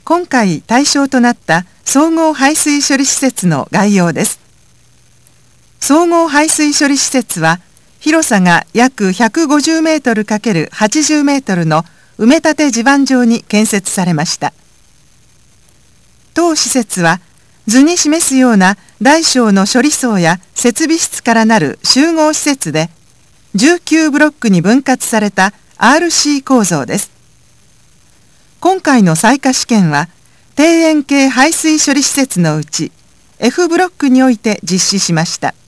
今回対象となった総合排水処理施設の概要です。総合排水処理施設は、広さが約150メートル ×80 メートルの埋め立て地盤上に建設されました。当施設は、図に示すような大小の処理層や設備室からなる集合施設で、19ブロックに分割された RC 構造です。今回の採火試験は、庭園系排水処理施設のうち F ブロックにおいて実施しました。